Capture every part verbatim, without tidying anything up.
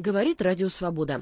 Говорит Радио Свобода.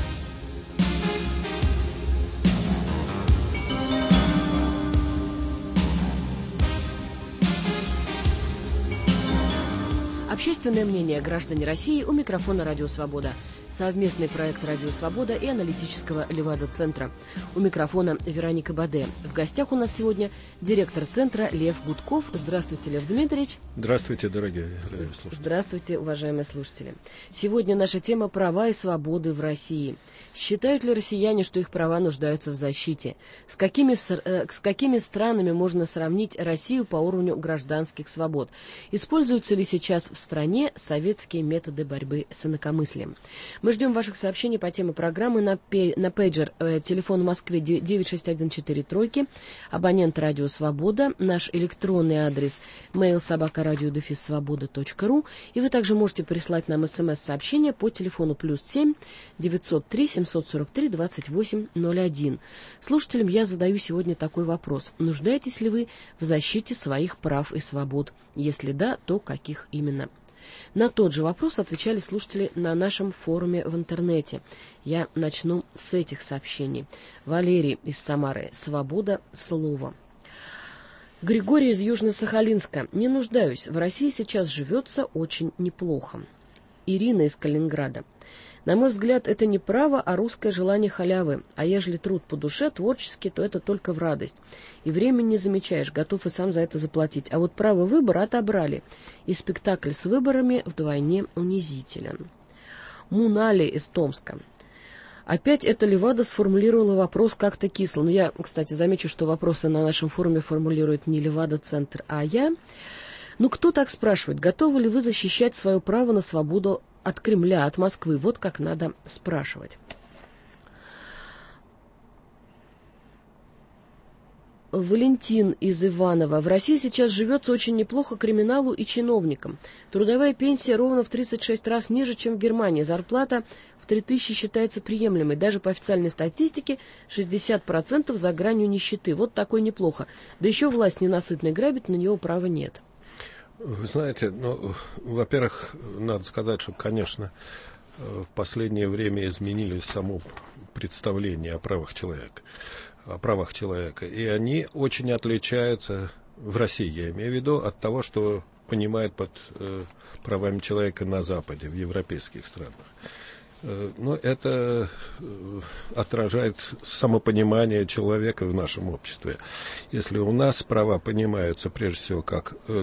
Общественное мнение граждан России, у микрофона Радио Свобода. Совместный проект Радио Свобода и аналитического Левада-центра. У микрофона Вероника Баде. В гостях у нас сегодня директор центра Лев Гудков. Здравствуйте, Лев Дмитриевич. Здравствуйте, дорогие слушатели. Здравствуйте, уважаемые слушатели. Сегодня наша тема «Права и свободы в России». Считают ли россияне, что их права нуждаются в защите? С какими, с какими странами можно сравнить Россию по уровню гражданских свобод? Используются ли сейчас в стране советские методы борьбы с инакомыслием? Мы ждем ваших сообщений по теме программы на, пей, на пейджер, э, телефон в Москве девять шесть один четыре тройки, абонент Радио Свобода, наш электронный адрес mail собака радио дефис свобода точка ру, и вы также можете прислать нам смс-сообщение по телефону плюс семь девятьсот три семьсот сорок три двадцать восемь ноль один. Слушателям я задаю сегодня такой вопрос. Нуждаетесь ли вы в защите своих прав и свобод? Если да, то каких именно? На тот же вопрос отвечали слушатели на нашем форуме в интернете. Я начну с этих сообщений. Валерий из Самары. Свобода слова. Григорий из Южно-Сахалинска. Не нуждаюсь. В России сейчас живется очень неплохо. Ирина из Калининграда. На мой взгляд, это не право, а русское желание халявы. А ежели труд по душе, творческий, то это только в радость. И время не замечаешь, готов и сам за это заплатить. А вот право выбора отобрали. И спектакль с выборами вдвойне унизителен. Мунали из Томска. Опять эта Левада сформулировала вопрос как-то кисло. Но я, кстати, замечу, что вопросы на нашем форуме формулирует не Левада-центр, а я. Ну, кто так спрашивает, готовы ли вы защищать свое право на свободу от Кремля, от Москвы? Вот как надо спрашивать. Валентин из Иванова. В России сейчас живется очень неплохо криминалу и чиновникам. Трудовая пенсия ровно в тридцать шесть раз ниже, чем в Германии. Зарплата в три тысячи считается приемлемой. Даже по официальной статистике шестьдесят процентов за гранью нищеты. Вот такой неплохо. Да еще власть ненасытной грабит, на него права нет. Вы знаете, ну, во-первых, надо сказать, что, конечно, в последнее время изменились само представление о правах человека, о правах человека, и они очень отличаются в России, я имею в виду, от того, что понимают под э, правами человека на Западе, в европейских странах. Э, но это э, отражает самопонимание человека в нашем обществе. Если у нас права понимаются прежде всего как э,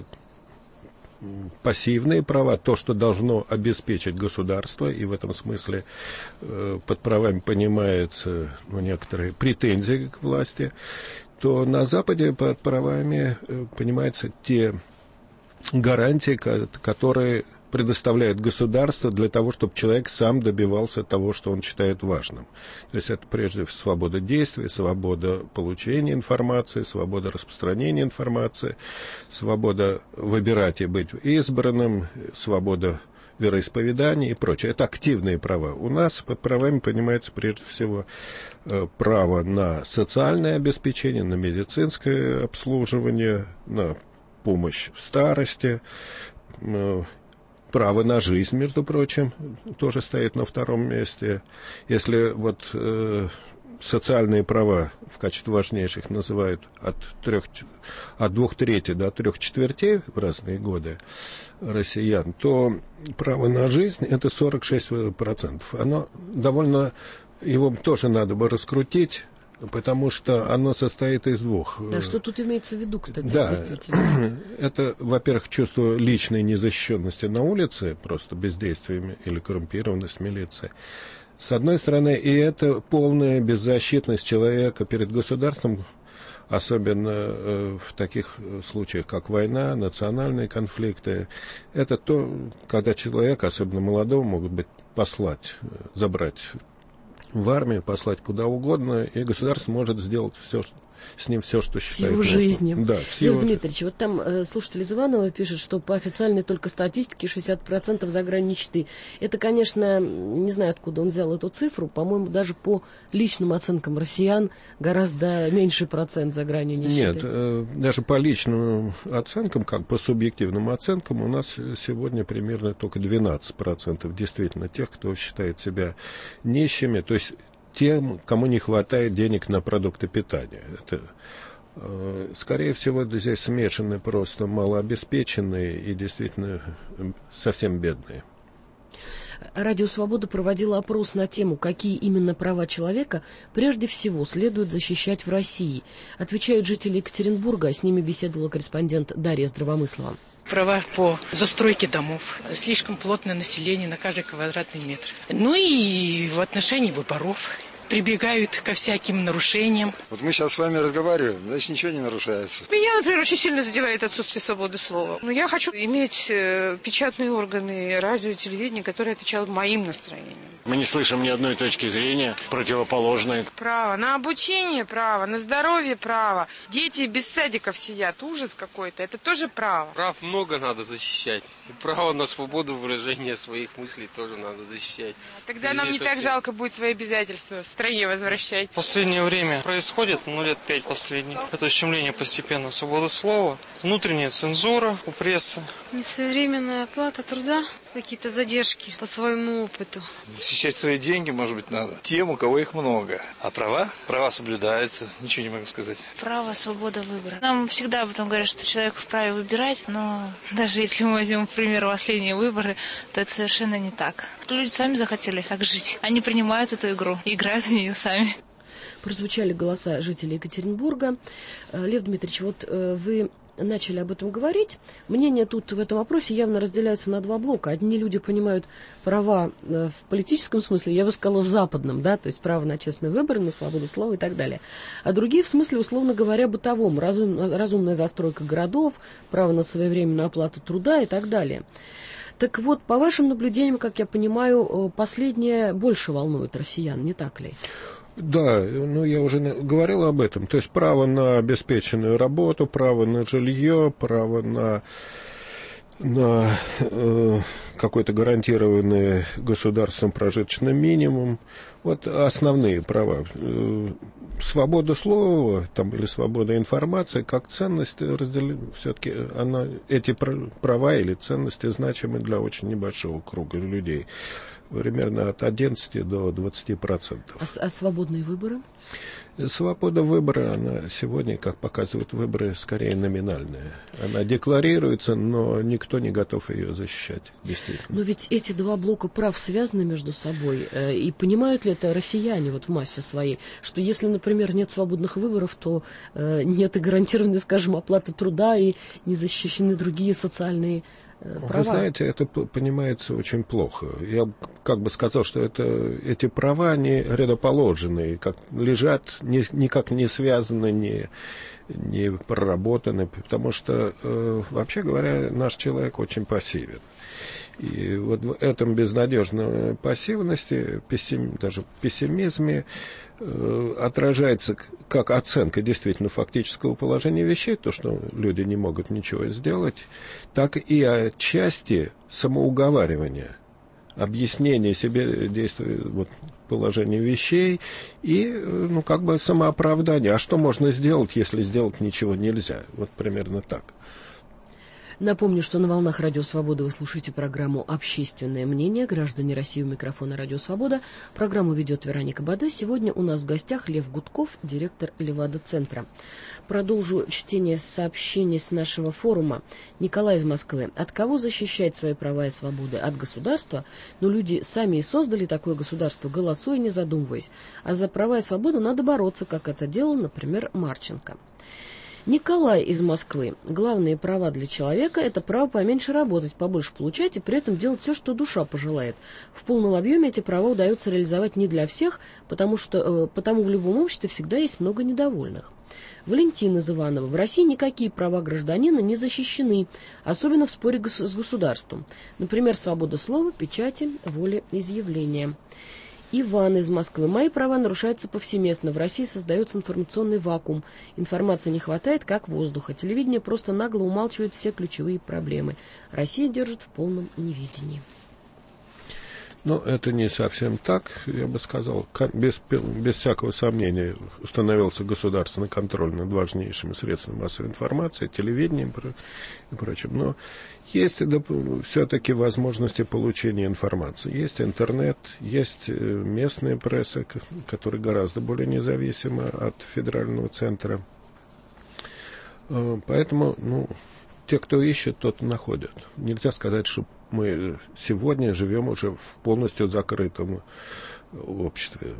пассивные права, то, что должно обеспечить государство, и в этом смысле э, под правами понимаются ну, некоторые претензии к власти, то на Западе под правами э, понимаются те гарантии, которые предоставляет государство для того, чтобы человек сам добивался того, что он считает важным. То есть это прежде всего свобода действий, свобода получения информации, свобода распространения информации, свобода выбирать и быть избранным, свобода вероисповедания и прочее. Это активные права. У нас под правами понимается прежде всего право на социальное обеспечение, на медицинское обслуживание, на помощь в старости, право на жизнь, между прочим, тоже стоит на втором месте. Если вот э, социальные права в качестве важнейших называют от, трех, от двух третей до трех четвертей в разные годы россиян, то право на жизнь – это сорок шесть процентов. Оно довольно, его тоже надо бы раскрутить, потому что оно состоит из двух. Да, что тут имеется в виду, кстати, да, действительно? Это, во-первых, чувство личной незащищенности на улице, просто бездействием или коррумпированность милиции. С одной стороны, и это полная беззащитность человека перед государством, особенно э, в таких случаях, как война, национальные конфликты. Это то, когда человек, особенно молодого, могут быть послать, забрать в армию, послать куда угодно, и государство может сделать все, что с ним все, что считает нужным. С его жизнью. Да, Лев Дмитриевич, вот там э, слушатель из Иванова пишет, что по официальной только статистике шестьдесят процентов за грань нищеты. Это, конечно, не знаю, откуда он взял эту цифру, по-моему, даже по личным оценкам россиян гораздо меньше процент за гранью нищеты. Нет, э, даже по личным оценкам, как по субъективным оценкам, у нас сегодня примерно только двенадцать процентов действительно тех, кто считает себя нищими, то есть тем, кому не хватает денег на продукты питания. Это, э, скорее всего, здесь смешаны просто малообеспеченные и действительно совсем бедные. Радио «Свобода» проводила опрос на тему, какие именно права человека прежде всего следует защищать в России. Отвечают жители Екатеринбурга, с ними беседовала корреспондент Дарья Здравомыслова. Права по застройке домов, слишком плотное население на каждый квадратный метр. Ну и в отношении выборов. Прибегают ко всяким нарушениям. Вот мы сейчас с вами разговариваем, значит, ничего не нарушается. Меня, например, очень сильно задевает отсутствие свободы слова. Но я хочу иметь э, печатные органы, радио, телевидение, которые отвечают моим настроениям. Мы не слышим ни одной точки зрения противоположной. Право на обучение, право на здоровье, право. Дети без садиков сидят, ужас какой-то, это тоже право. Прав много надо защищать. И право на свободу выражения своих мыслей тоже надо защищать. Тогда и нам не совсем... так жалко будет свои обязательства в стране возвращать. В последнее время происходит, ну лет пять последних, это ущемление постепенно свободы слова, внутренняя цензура у прессы. Несвоевременная оплата труда, какие-то задержки по своему опыту. Защищать свои деньги, может быть, надо тем, у кого их много. А права? Права соблюдаются, ничего не могу сказать. Право, свобода выбора. Нам всегда об этом говорят, что человек вправе выбирать, но даже если мы возьмем, к примеру, последние выборы, то это совершенно не так. Люди сами захотели как жить. Они принимают эту игру, играют в нее сами. Прозвучали голоса жителей Екатеринбурга. Лев Дмитриевич, вот вы начали об этом говорить. Мнения тут в этом вопросе явно разделяются на два блока. Одни люди понимают права в политическом смысле, я бы сказала, в западном, да, то есть право на честные выборы, на свободу слова и так далее. А другие в смысле, условно говоря, бытовом, разум, разумная застройка городов, право на своевременную оплату труда и так далее. Так вот, по вашим наблюдениям, как я понимаю, последнее больше волнует россиян, не так ли? Да, ну я уже говорил об этом. То есть право на обеспеченную работу, право на жилье, право на, на э, какой-то гарантированный государством прожиточный минимум. Вот основные права. Свобода слова там, или свобода информации как ценность разделена. Все-таки она, эти права или ценности значимы для очень небольшого круга людей. Примерно от одиннадцати до двадцати процентов. А, а свободные выборы? Свобода выбора, она сегодня, как показывают выборы, скорее номинальная. Она декларируется, но никто не готов ее защищать, действительно. Но ведь эти два блока прав связаны между собой. И понимают ли это россияне вот в массе своей, что если, например, нет свободных выборов, то нет и гарантированной, скажем, оплаты труда, и не защищены другие социальные права? Вы знаете, это понимается очень плохо. Я как бы сказал, что это, эти права, они рядоположенные, как лежат, ни, никак не связаны, не, не проработаны, потому что, э, вообще говоря, наш человек очень пассивен. И вот в этом безнадежной пассивности, пессим, даже пессимизме э, отражается как оценка действительно фактического положения вещей, то, что люди не могут ничего сделать, так и отчасти самоуговаривания, объяснение себе действия, вот, положения вещей и, ну, как бы самооправдание. А что можно сделать, если сделать ничего нельзя? Вот примерно так. Напомню, что на волнах Радио Свобода вы слушаете программу «Общественное мнение». Граждане России, у микрофона Радио Свобода. Программу ведет Вероника Баде. Сегодня у нас в гостях Лев Гудков, директор Левада-центра. Продолжу чтение сообщений с нашего форума. Николай из Москвы. От кого защищать свои права и свободы? От государства? Но люди сами и создали такое государство, голосуя, не задумываясь. А за права и свободу надо бороться, как это делал, например, Марченко. Николай из Москвы. Главные права для человека – это право поменьше работать, побольше получать и при этом делать все, что душа пожелает. В полном объеме эти права удается реализовать не для всех, потому что потому в любом обществе всегда есть много недовольных. Валентин из Иванова. В России никакие права гражданина не защищены, особенно в споре с государством. Например, свобода слова, печати, волеизъявления. Иван из Москвы. Мои права нарушаются повсеместно. В России создается информационный вакуум. Информации не хватает, как воздуха. Телевидение просто нагло умалчивает все ключевые проблемы. Россия держит в полном неведении. Но это не совсем так, я бы сказал. Без, без всякого сомнения установился государственный контроль над важнейшими средствами массовой информации, телевидением и прочим. Но есть да, все-таки возможности получения информации. Есть интернет, есть местная пресса, которая гораздо более независима от федерального центра. Поэтому, ну, те, кто ищет, тот находят. Нельзя сказать, что мы сегодня живем уже в полностью закрытом обществе.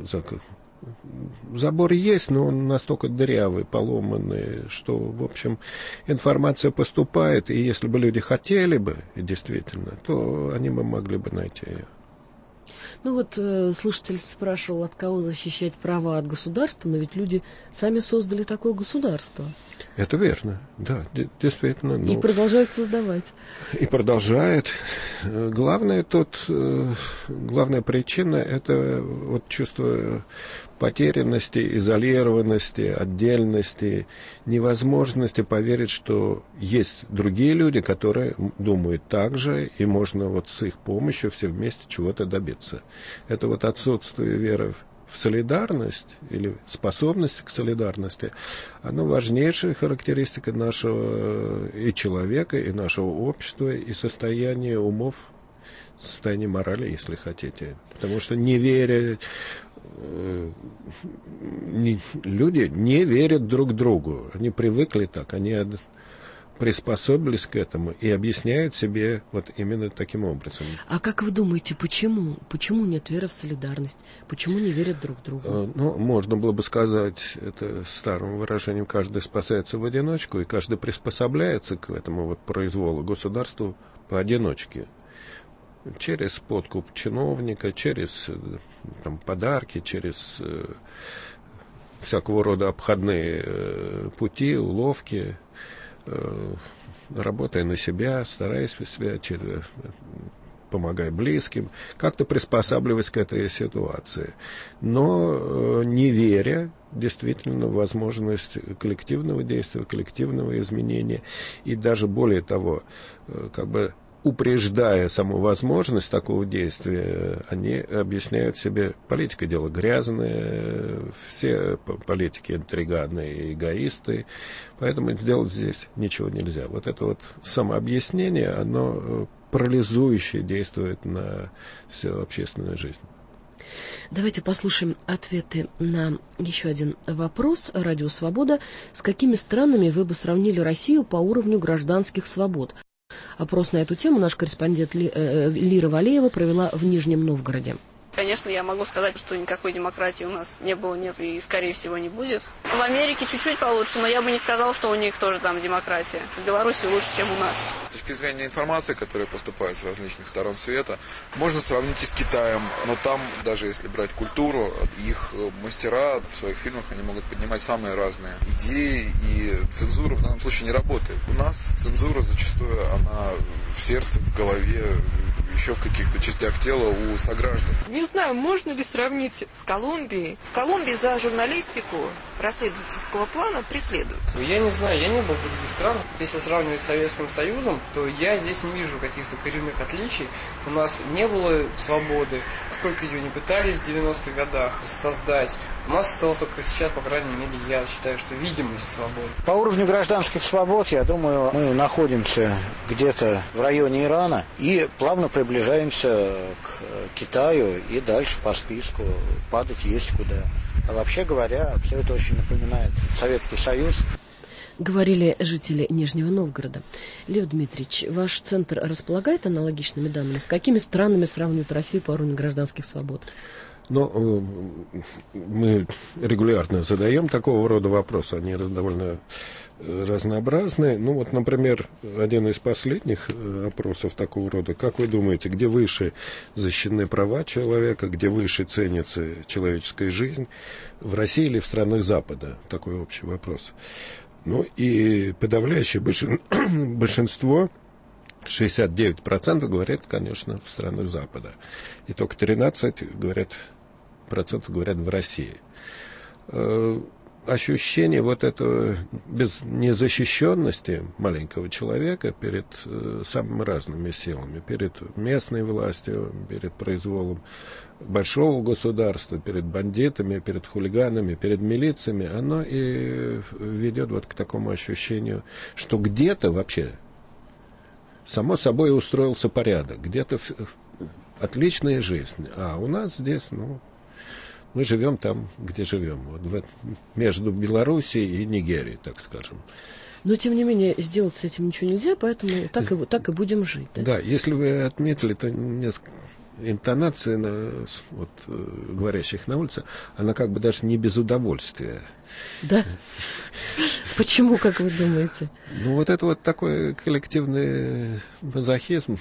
Забор есть, но он настолько дырявый, поломанный, что, в общем, информация поступает, и если бы люди хотели бы, действительно, то они бы могли бы найти ее. Ну вот э, слушатель спрашивал, от кого защищать права, от государства, но ведь люди сами создали такое государство. Это верно, да, действительно. Ну, и продолжают создавать. И продолжает. Главное тут, главная причина — это вот чувство потерянности, изолированности, отдельности, невозможности поверить, что есть другие люди, которые думают так же, и можно вот с их помощью все вместе чего-то добиться. Это вот отсутствие веры в солидарность или способность к солидарности, оно важнейшая характеристика нашего и человека, и нашего общества, и состояния умов, состояния морали, если хотите. Потому что не веря, э, не, люди не верят друг другу. Они привыкли так, они приспособились к этому и объясняют себе вот именно таким образом. А как вы думаете, почему? Почему нет веры в солидарность? Почему не верят друг другу? Ну, можно было бы сказать, это старым выражением, каждый спасается в одиночку, и каждый приспособляется к этому вот произволу государству поодиночке. Через подкуп чиновника, через там, подарки, через э, всякого рода обходные э, пути, уловки, работая на себя, стараясь себя, помогая близким, как-то приспосабливаясь к этой ситуации. Но не веря действительно в возможность коллективного действия, коллективного изменения, и даже более того, как бы упреждая саму возможность такого действия, они объясняют себе, политика дело грязное, все политики интриганы и эгоисты, поэтому сделать здесь ничего нельзя. Вот это вот самообъяснение, оно парализующе действует на всю общественную жизнь. Давайте послушаем ответы на еще один вопрос. Радио «Свобода». С какими странами вы бы сравнили Россию по уровню гражданских свобод? Опрос на эту тему наш корреспондент Ли, э, Лира Валеева провела в Нижнем Новгороде. Конечно, я могу сказать, что никакой демократии у нас не было, нет и, скорее всего, не будет. В Америке чуть-чуть получше, но я бы не сказал, что у них тоже там демократия. В Беларуси лучше, чем у нас. С точки зрения информации, которая поступает с различных сторон света, можно сравнить и с Китаем. Но там, даже если брать культуру, их мастера в своих фильмах, они могут поднимать самые разные идеи, и цензура в данном случае не работает. У нас цензура зачастую, она в сердце, в голове, еще в каких-то частях тела у сограждан. Не знаю, можно ли сравнить с Колумбией. В Колумбии за журналистику расследовательского плана преследуют. Я не знаю, я не был в других странах. Если сравнивать с Советским Союзом, то я здесь не вижу каких-то коренных отличий. У нас не было свободы. Сколько ее не пытались в девяностых годах создать, у нас осталось только сейчас, по крайней мере, я считаю, что видимость свободы. По уровню гражданских свобод, я думаю, мы находимся где-то в районе Ирана и плавно приближаемся к Китаю и дальше по списку. Падать есть куда. А вообще говоря, все это очень напоминает Советский Союз. Говорили жители Нижнего Новгорода. Лев Дмитриевич, ваш центр располагает аналогичными данными? С какими странами сравнивают Россию по уровню гражданских свобод? Но мы регулярно задаем такого рода вопросы, они довольно разнообразные. Ну вот, например, один из последних опросов такого рода. Как вы думаете, где выше защищены права человека, где выше ценится человеческая жизнь, в России или в странах Запада? Такой общий вопрос. Ну и подавляющее большинство, шестьдесят девять процентов говорят, конечно, в странах Запада. И только тринадцать процентов говорят процентов говорят в России. Ощущение вот этого без незащищенности маленького человека перед э, самыми разными силами, перед местной властью, перед произволом большого государства, перед бандитами, перед хулиганами, перед милициями, оно и ведет вот к такому ощущению, что где-то вообще само собой устроился порядок, где-то отличная жизнь, а у нас здесь, ну, мы живем там, где живем, вот в, между Белоруссией и Нигерией, так скажем. Но, тем не менее, сделать с этим ничего нельзя, поэтому так и, так и будем жить. Да? Да, если вы отметили, то несколько интонации на, вот, говорящих на улице, она как бы даже не без удовольствия. Да? Почему, как вы думаете? Ну, вот это вот такой коллективный мазохизм.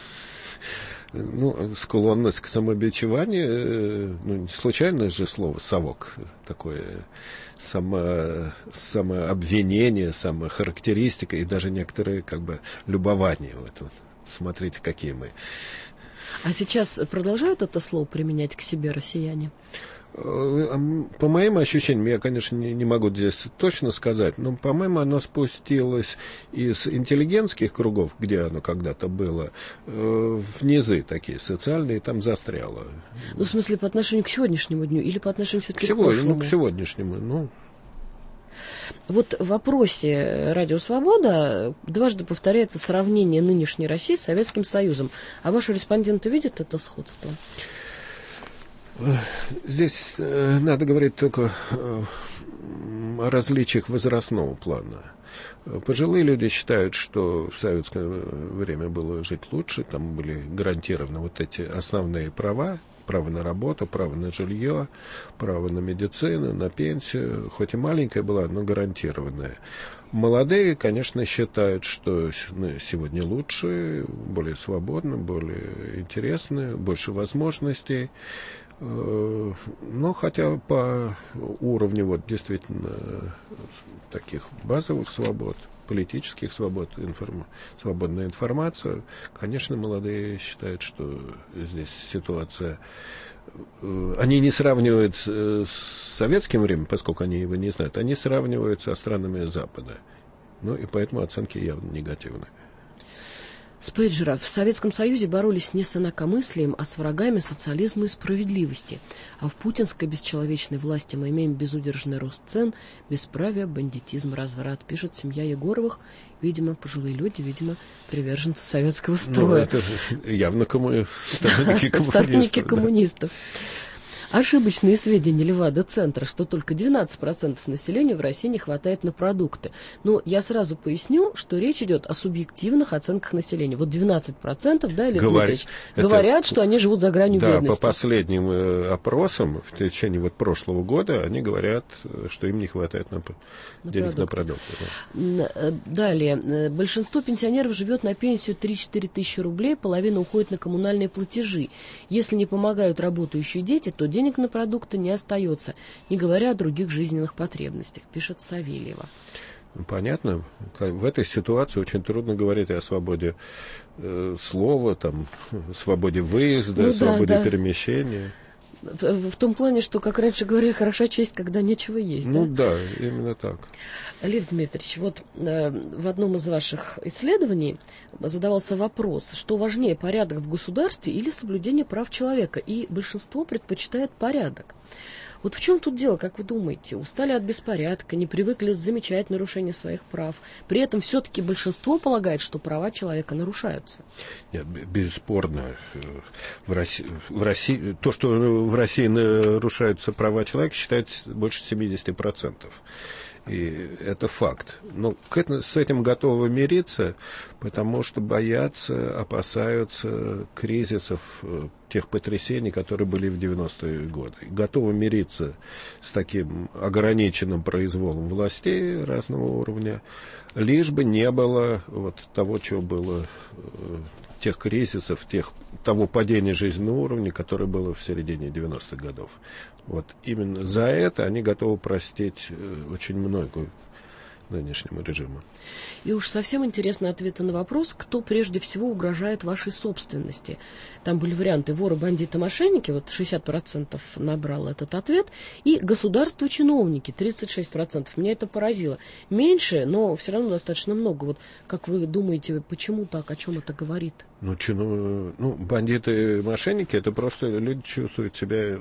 Ну, склонность к самобичеванию, ну, не случайное же слово «совок», такое само, самообвинение, самохарактеристика и даже некоторые, как бы, любование. Вот, вот, смотрите, какие мы. А сейчас продолжают это слово применять к себе россияне? По моим ощущениям, я, конечно, не, не могу здесь точно сказать, но, по-моему, оно спустилось из интеллигентских кругов, где оно когда-то было, в низы такие социальные, и там застряло. Ну, в смысле, по отношению к сегодняшнему дню или по отношению все-таки к, к прошлому? Ну, к сегодняшнему, ну... Вот в вопросе «Радио Свобода» дважды повторяется сравнение нынешней России с Советским Союзом. А ваши респонденты видят это сходство? Здесь э, надо говорить только э, о различиях возрастного плана. Пожилые люди считают, что в советское время было жить лучше, там были гарантированы вот эти основные права, право на работу, право на жилье, право на медицину, на пенсию, хоть и маленькая была, но гарантированная. Молодые, конечно, считают, что сегодня лучше, более свободно, более интересно, больше возможностей. Но хотя по уровню вот действительно таких базовых свобод, политических свобод, информ... свободная информация, конечно, молодые считают, что здесь ситуация... Они не сравнивают с советским временем, поскольку они его не знают, они сравнивают со странами Запада. Ну и поэтому оценки явно негативные. Спейджера. В Советском Союзе боролись не с инакомыслием, а с врагами социализма и справедливости. А в путинской бесчеловечной власти мы имеем безудержный рост цен, бесправие, бандитизм, разврат. Пишет семья Егоровых. Видимо, пожилые люди, видимо, приверженцы советского строя. Ну, это явно комму... сторонники коммунистов. Сторонники коммунистов. Ошибочные сведения Левада-центра, что только двенадцать процентов населения в России не хватает на продукты. Но я сразу поясню, что речь идет о субъективных оценках населения. Вот двенадцать процентов, да, Лев Дмитриевич, говорят, что они живут за гранью да, бедности. Да, по последним э, опросам в течение вот прошлого года они говорят, что им не хватает на, на денег продукты. на продукты. Да. Далее. Большинство пенсионеров живет на пенсию три-четыре тысячи рублей, половина уходит на коммунальные платежи. Если не помогают работающие дети, то денег на продукты не остается, не говоря о других жизненных потребностях, пишет Савельева. Понятно. В этой ситуации очень трудно говорить о свободе э, слова, там, свободе выезда, ну, свободе да, да. перемещения. В, в том плане, что, как раньше говорили, хороша честь, когда нечего есть. Ну да, да именно так. Лев Дмитриевич, вот э, в одном из ваших исследований задавался вопрос, что важнее, порядок в государстве или соблюдение прав человека, и большинство предпочитает порядок. Вот в чем тут дело, как вы думаете? Устали от беспорядка, не привыкли замечать нарушение своих прав. При этом все-таки большинство полагает, что права человека нарушаются. Нет, бесспорно. В России, в России, то, что в России нарушаются права человека, считается больше семьдесят процентов. И это факт. Но с этим готовы мириться, потому что боятся, опасаются кризисов, тех потрясений, которые были в девяностые годы. Готовы мириться с таким ограниченным произволом властей разного уровня, лишь бы не было вот того, чего было, тех кризисов, тех, того падения жизненного уровня, которое было в середине девяностых годов. Вот именно за это они готовы простить очень многую нынешнему режиму. И уж совсем интересны ответы на вопрос, кто прежде всего угрожает вашей собственности. Там были варианты: воры, бандиты, мошенники, вот шестьдесят процентов набрал этот ответ, и государство, чиновники, тридцать шесть процентов. Меня это поразило. Меньше, но все равно достаточно много. Вот как вы думаете, почему так, о чем это говорит? Ну, чину, ну, бандиты и мошенники — это просто люди чувствуют себя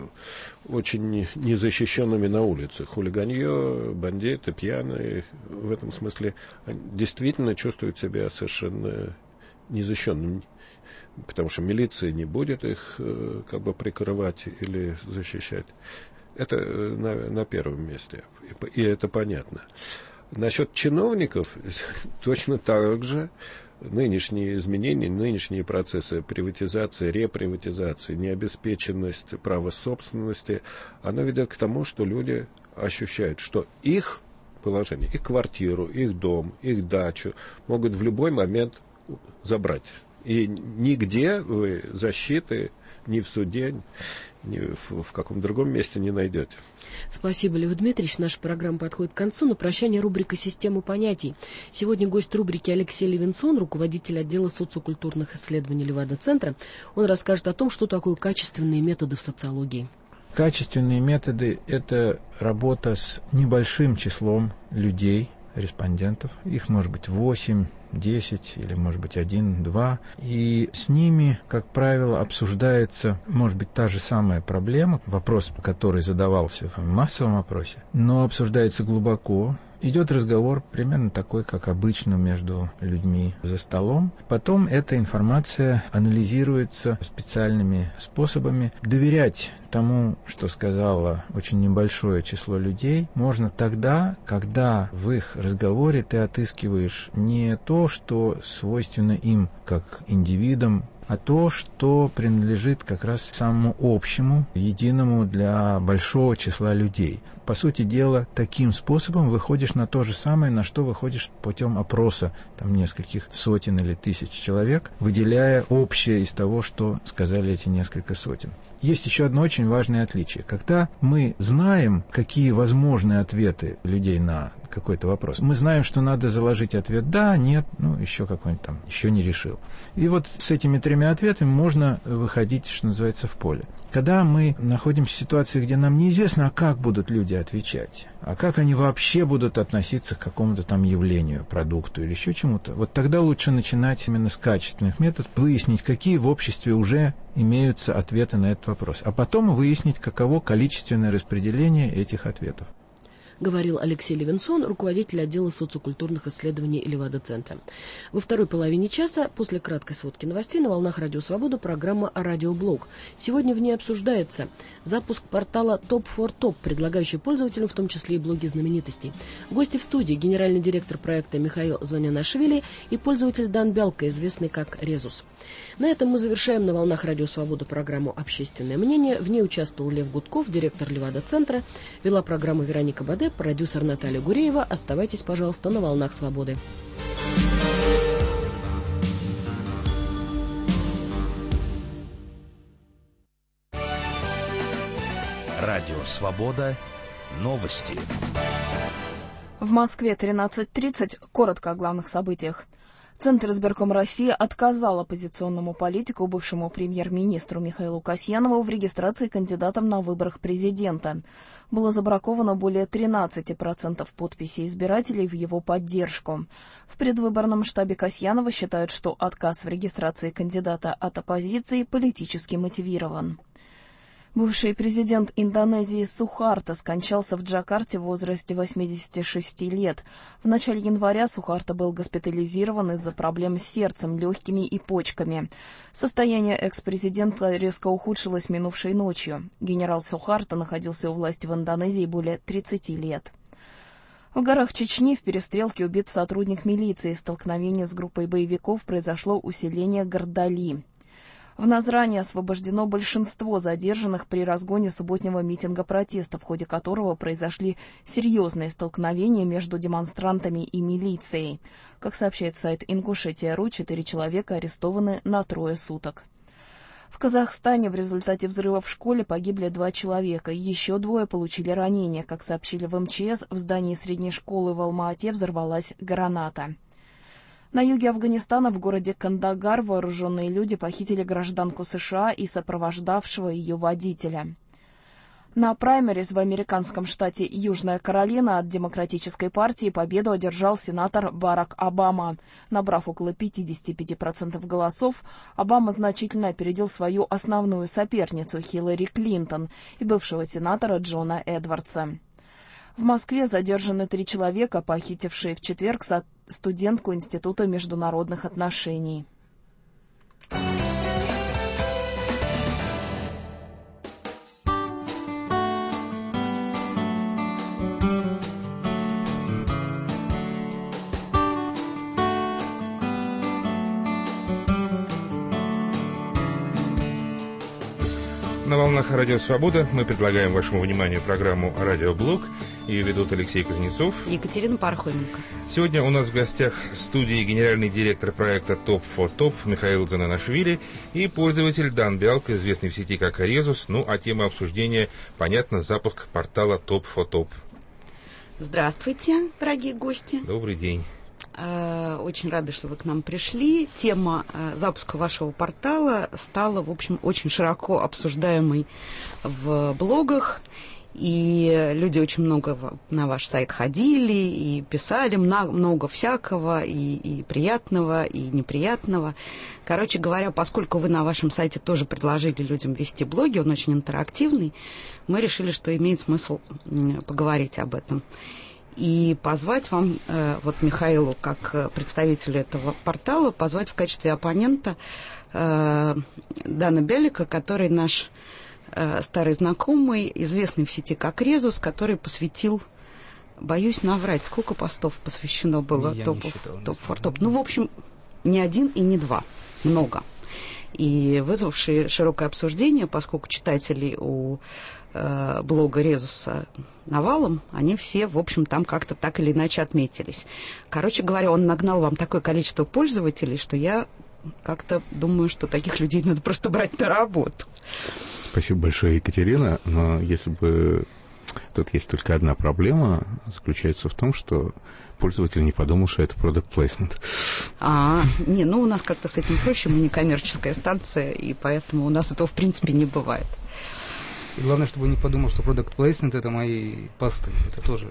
очень незащищенными на улице. Хулиганье, бандиты, пьяные, в этом смысле действительно чувствуют себя совершенно незащищенными, потому что милиция не будет их как бы прикрывать или защищать. Это на, на первом месте, и это понятно. Насчет чиновников точно так же. Нынешние изменения, нынешние процессы приватизации, реприватизации, необеспеченность права собственности, оно ведет к тому, что люди ощущают, что их положение, их квартиру, их дом, их дачу могут в любой момент забрать. И нигде вы защиты ни в суде, ни в, в каком другом месте не найдете. Спасибо, Лев Дмитриевич. Наша программа подходит к концу. На прощание рубрика «Система понятий». Сегодня гость рубрики Алексей Левинсон, руководитель отдела социокультурных исследований Левада-центра. Он расскажет о том, что такое качественные методы в социологии. Качественные методы – это работа с небольшим числом людей, респондентов. Их может быть восемь, десять или, может быть, один, два. И с ними, как правило, обсуждается, может быть, та же самая проблема, вопрос, который задавался в массовом опросе, но обсуждается глубоко. Идет разговор примерно такой, как обычно между людьми за столом. Потом эта информация анализируется специальными способами. Доверять тому, что сказало очень небольшое число людей, можно тогда, когда в их разговоре ты отыскиваешь не то, что свойственно им как индивидам, а то, что принадлежит как раз самому общему, единому для большого числа людей. По сути дела, таким способом выходишь на то же самое, на что выходишь путем опроса там, нескольких сотен или тысяч человек, выделяя общее из того, что сказали эти несколько сотен. Есть еще одно очень важное отличие. Когда мы знаем, какие возможны ответы людей на какой-то вопрос, мы знаем, что надо заложить ответ «да», «нет», ну, еще какой-нибудь там, еще не решил. И вот с этими тремя ответами можно выходить, что называется, в поле. Когда мы находимся в ситуации, где нам неизвестно, а как будут люди отвечать, а как они вообще будут относиться к какому-то там явлению, продукту или еще чему-то, вот тогда лучше начинать именно с качественных методов, выяснить, какие в обществе уже имеются ответы на этот вопрос, а потом выяснить, каково количественное распределение этих ответов. Говорил Алексей Левинсон, руководитель отдела социокультурных исследований Левада-центра. Во второй половине часа, после краткой сводки новостей, на волнах Радио Свобода программа «Радиоблог». Сегодня в ней обсуждается запуск портала топ фор топ, предлагающий пользователям в том числе и блоги знаменитостей. Гости в студии: генеральный директор проекта Михаил Звонянашвили и пользователь Дан Бялка, известный как Резус. На этом мы завершаем на волнах Радио Свобода программу «Общественное мнение». В ней участвовал Лев Гудков, директор Левада-центра. Вела программу Вероника Баде, продюсер Наталья Гуреева. Оставайтесь, пожалуйста, на волнах Свободы. Радио Свобода. Новости. В Москве тринадцать тридцать. Коротко о главных событиях. Центр избирком России отказал оппозиционному политику, бывшему премьер-министру Михаилу Касьянову, в регистрации кандидатом на выборах президента. Было забраковано более тринадцати процентов подписей избирателей в его поддержку. В предвыборном штабе Касьянова считают, что отказ в регистрации кандидата от оппозиции политически мотивирован. Бывший президент Индонезии Сухарто скончался в Джакарте в возрасте восьмидесяти шести лет. В начале января Сухарто был госпитализирован из-за проблем с сердцем, легкими и почками. Состояние экс-президента резко ухудшилось минувшей ночью. Генерал Сухарто находился у власти в Индонезии более тридцати лет. В горах Чечни в перестрелке убит сотрудник милиции. Столкновение с группой боевиков произошло у селения Гардали. В Назране освобождено большинство задержанных при разгоне субботнего митинга протеста, в ходе которого произошли серьезные столкновения между демонстрантами и милицией. Как сообщает сайт Ингушетия точка ру, четыре человека арестованы на трое суток. В Казахстане в результате взрыва в школе погибли два человека, еще двое получили ранения. Как сообщили в эм че эс, в здании средней школы в Алма-Ате взорвалась граната. На юге Афганистана, в городе Кандагар, вооруженные люди похитили гражданку США и сопровождавшего ее водителя. На праймерис в американском штате Южная Каролина от Демократической партии победу одержал сенатор Барак Обама. Набрав около пятьдесят пять процентов голосов, Обама значительно опередил свою основную соперницу Хиллари Клинтон и бывшего сенатора Джона Эдвардса. В Москве задержаны три человека, похитившие в четверг студентку Института международных отношений. На волнах Радио Свобода мы предлагаем вашему вниманию программу «Радиоблог». Ее ведут Алексей Кузнецов и Екатерина Пархоменко. Сегодня у нас в гостях в студии генеральный директор проекта топ фор топ Михаил Дзананашвили и пользователь Дан Бялк, известный в сети как Резус. Ну, а тема обсуждения, понятно, запуск портала топ фор топ. Здравствуйте, дорогие гости. Добрый день. Очень рада, что вы к нам пришли. Тема запуска вашего портала стала, в общем, очень широко обсуждаемой в блогах. И люди очень много на ваш сайт ходили и писали много всякого, и, и приятного, и неприятного. Короче говоря, поскольку вы на вашем сайте тоже предложили людям вести блоги, он очень интерактивный, мы решили, что имеет смысл поговорить об этом. И позвать вам, вот Михаилу, как представителю этого портала, позвать в качестве оппонента Дана Белика, который наш старый знакомый, известный в сети как Резус, который посвятил, боюсь наврать, сколько постов посвящено было топ фор топ. Ну, в общем, не один и не два, много. И вызвавшие широкое обсуждение, поскольку читателей у э, блога Резуса навалом, они все, в общем, там как-то так или иначе отметились. Короче говоря, он нагнал вам такое количество пользователей, что я как-то думаю, что таких людей надо просто брать на работу. Спасибо большое, Екатерина. Но если бы... Тут есть только одна проблема, заключается в том, что пользователь не подумал, что это product placement. А, не, ну у нас как-то с этим проще, мы не коммерческая станция, и поэтому у нас этого в принципе не бывает. И главное, чтобы он не подумал, что product placement это мои посты. Это тоже...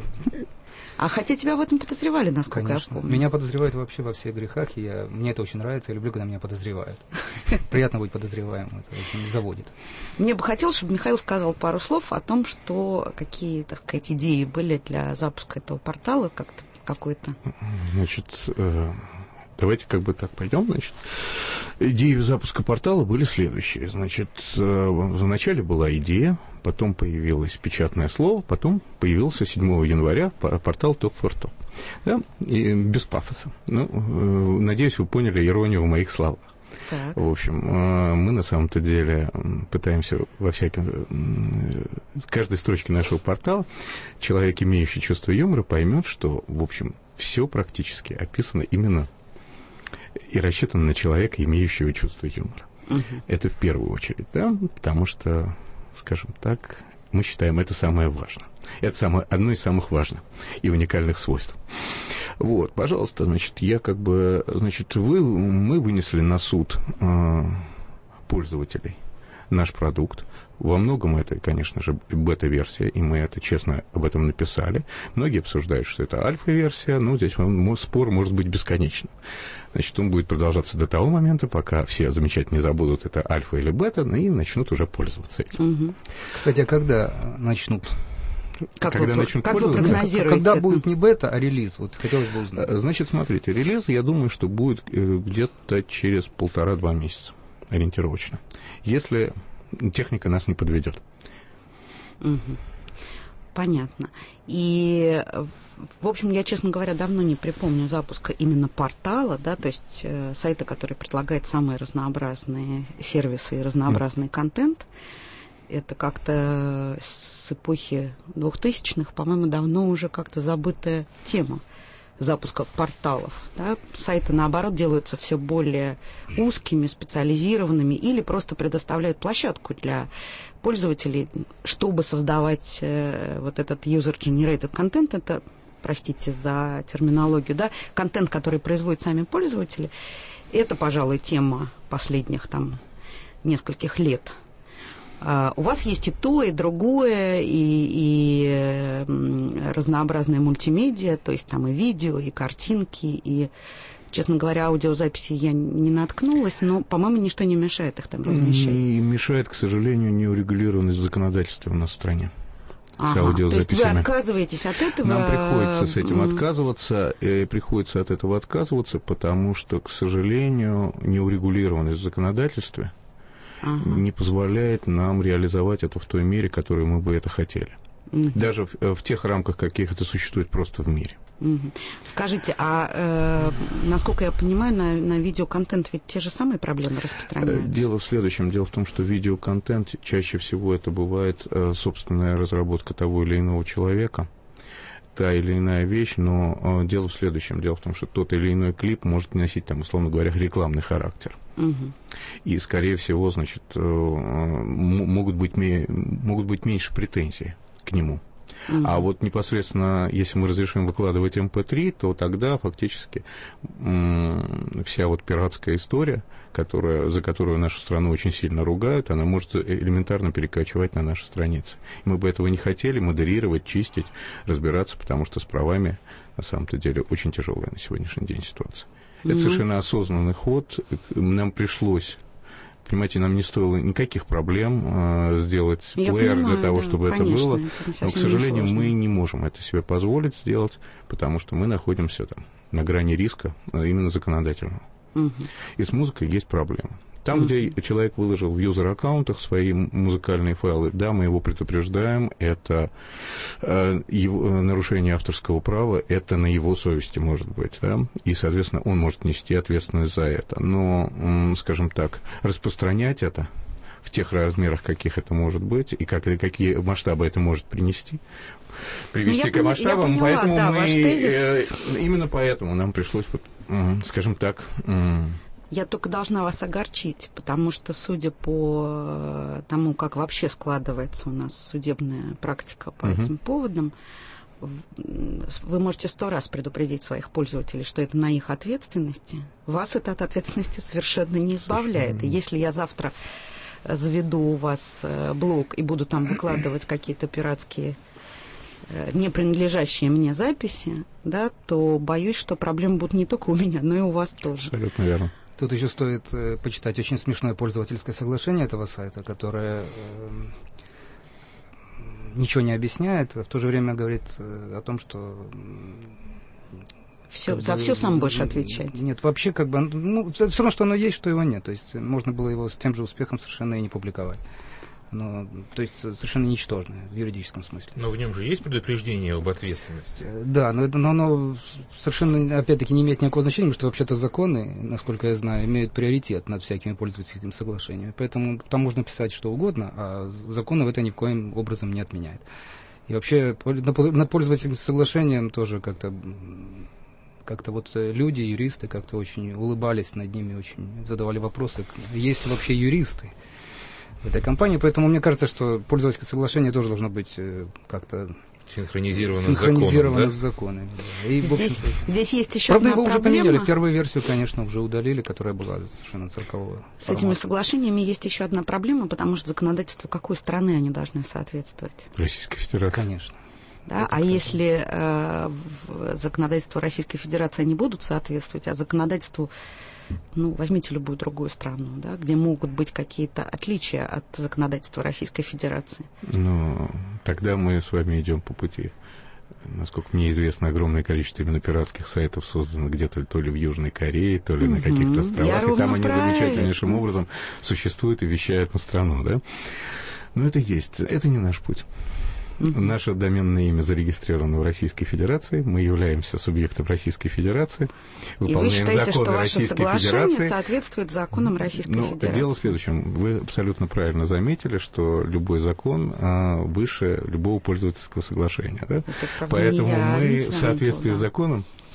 А хотя тебя в этом подозревали, насколько Конечно. я помню. Меня подозревают вообще во всех грехах, и я, мне это очень нравится, я люблю, когда меня подозревают. Приятно быть подозреваемым, это очень заводит. Мне бы хотелось, чтобы Михаил сказал пару слов о том, что какие, так сказать, идеи были для запуска этого портала, как-то какой-то... Значит, давайте как бы так пойдем, значит. Идеи запуска портала были следующие. Значит, вначале была идея, потом появилось печатное слово, потом появился седьмого января портал топ фор топ. Да? И без пафоса. Ну, надеюсь, вы поняли иронию в моих словах. Так. В общем, мы на самом-то деле пытаемся во всяком... С каждой строчки нашего портала человек, имеющий чувство юмора, поймет, что, в общем, все практически описано именно и рассчитано на человека, имеющего чувство юмора. Угу. Это в первую очередь, да, потому что, скажем так, мы считаем это самое важное. Это самое, одно из самых важных и уникальных свойств. Вот, пожалуйста, значит, я как бы, значит, вы, мы вынесли на суд э, пользователей наш продукт. Во многом это, конечно же, бета-версия, и мы это честно об этом написали. Многие обсуждают, что это альфа-версия, но здесь спор может быть бесконечным. Значит, он будет продолжаться до того момента, пока все замечательно забудут, это альфа или бета, и начнут уже пользоваться этим. Угу. Кстати, а когда начнут? Как, когда вы, начнут как вы прогнозируете? Когда будет не бета, а релиз? Вот хотелось бы узнать. Значит, смотрите, релиз, я думаю, что будет где-то через полтора-два месяца, ориентировочно. Если техника нас не подведет. Угу. Понятно. И, в общем, я, честно говоря, давно не припомню запуска именно портала, да, то есть э, сайта, который предлагает самые разнообразные сервисы и разнообразный mm. контент. Это как-то с эпохи двухтысячных, по-моему, давно уже как-то забытая тема. запуска порталов. Да? Сайты, наоборот, делаются все более узкими, специализированными или просто предоставляют площадку для пользователей, чтобы создавать э, вот этот user-generated content. Это, простите за терминологию, да, контент, который производят сами пользователи. Это, пожалуй, тема последних там нескольких лет. Uh, у вас есть и то, и другое, и, и э, разнообразная мультимедиа, то есть там и видео, и картинки, и, честно говоря, аудиозаписи я не наткнулась, но, по-моему, ничто не мешает их там размещать. И мешает, к сожалению, неурегулированность законодательства у нас в стране. Ага. С аудиозаписями. То есть вы отказываетесь от этого? Нам приходится с этим отказываться, и приходится от этого отказываться, потому что, к сожалению, неурегулированность в законодательстве Ага. не позволяет нам реализовать это в той мере, которой мы бы это хотели. Угу. Даже в, в тех рамках, каких это существует просто в мире. Угу. Скажите, а э, насколько я понимаю, на, на видеоконтент ведь те же самые проблемы распространяются? Дело в следующем. Дело в том, что видеоконтент, чаще всего это бывает э, собственная разработка того или иного человека, та или иная вещь, но э, дело в следующем. Дело в том, что тот или иной клип может носить, там, условно говоря, рекламный характер. Угу. И, скорее всего, значит, э, могут быть, могут быть меньше претензий к нему. Угу. А вот непосредственно, если мы разрешим выкладывать эм пэ три, то тогда фактически м- вся вот пиратская история, которая, за которую нашу страну очень сильно ругают, она может элементарно перекочевать на наши страницы. Мы бы этого не хотели модерировать, чистить, разбираться, потому что с правами, на самом-то деле, очень тяжелая на сегодняшний день ситуация. Это mm-hmm. совершенно осознанный ход. Нам пришлось, понимаете, нам не стоило никаких проблем э, сделать Я плеер понимаю, для того, да, чтобы конечно, это было. Это но, к сожалению, мы не можем это себе позволить сделать, потому что мы находимся там на грани риска именно законодательного. Mm-hmm. И с музыкой есть проблема. Там, mm-hmm. где человек выложил в юзер-аккаунтах свои музыкальные файлы, да, мы его предупреждаем, это э, его, нарушение авторского права, это на его совести может быть, да, и, соответственно, он может нести ответственность за это. Но, м, скажем так, распространять это в тех размерах, каких это может быть, и как, какие масштабы это может принести, привести к масштабам, поняла, поэтому да, мы, э, именно поэтому нам пришлось, э, скажем так... Э, Я только должна вас огорчить, потому что, судя по тому, как вообще складывается у нас судебная практика по uh-huh. этим поводам, вы можете сто раз предупредить своих пользователей, что это на их ответственности. Вас это от ответственности совершенно не избавляет. Совершенно. И если я завтра заведу у вас блог и буду там выкладывать какие-то пиратские, не принадлежащие мне записи, да, то боюсь, что проблемы будут не только у меня, но и у вас тоже. Абсолютно верно. Тут еще стоит э, почитать очень смешное пользовательское соглашение этого сайта, которое э, ничего не объясняет, а в то же время говорит э, о том, что... Все, за бы, все сам будешь отвечать. Нет, вообще как бы... Ну, все равно, что оно есть, что его нет. То есть можно было его с тем же успехом совершенно и не публиковать. Но, то есть совершенно ничтожное в юридическом смысле. Но в нем же есть предупреждение об ответственности. Да, но это но оно совершенно, опять-таки, не имеет никакого значения, потому что вообще-то законы, насколько я знаю, имеют приоритет над всякими пользовательскими соглашениями. Поэтому там можно писать что угодно, а законы это ни в коем образом не отменяет. И вообще над пользовательским соглашением тоже как-то как-то вот люди, юристы как-то очень улыбались над ними, очень задавали вопросы, есть ли вообще юристы в этой компании, поэтому мне кажется, что пользовательское соглашение тоже должно быть как-то синхронизировано, синхронизировано с законом. Да? И, здесь, в общем-то, здесь есть еще правда, одна его проблема. уже поменяли. Первую версию, конечно, уже удалили, которая была совершенно цирковая. С формата. Этими соглашениями есть еще одна проблема, потому что законодательству какой страны они должны соответствовать? Российской Федерации. Конечно. Да? А если э, законодательству Российской Федерации не будут соответствовать, а законодательству, ну, возьмите любую другую страну, да, где могут быть какие-то отличия от законодательства Российской Федерации. Ну, тогда мы с вами идем по пути. Насколько мне известно, огромное количество именно пиратских сайтов создано где-то то ли в Южной Корее, то ли угу. на каких-то островах, и там они замечательнейшим образом существуют и вещают на страну, да. Но это есть, это не наш путь. Mm-hmm. Наше доменное имя зарегистрировано в Российской Федерации. Мы являемся субъектом Российской Федерации. Выполняем и вы считаете, что ваше соглашение Федерации. Соответствует законам Российской ну, Федерации? Дело в следующем. Вы абсолютно правильно заметили, что любой закон а, выше любого пользовательского соглашения. Да? Поэтому мы в соответствии с законом,